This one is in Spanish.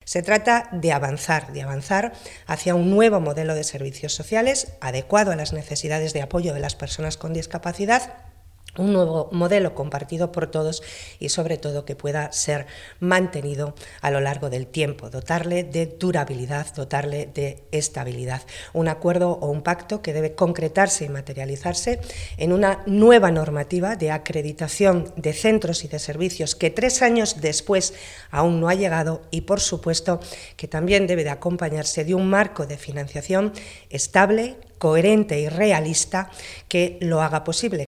Se trata de avanzar hacia un nuevo modelo de servicios sociales adecuado a las necesidades de apoyo de las personas con discapacidad, un nuevo modelo compartido por todos y sobre todo que pueda ser mantenido a lo largo del tiempo, dotarle de durabilidad, dotarle de estabilidad. Un acuerdo o un pacto que debe concretarse y materializarse en una nueva normativa de acreditación de centros y de servicios que 3 años después aún no ha llegado y, por supuesto, que también debe de acompañarse de un marco de financiación estable, coherente y realista que lo haga posible.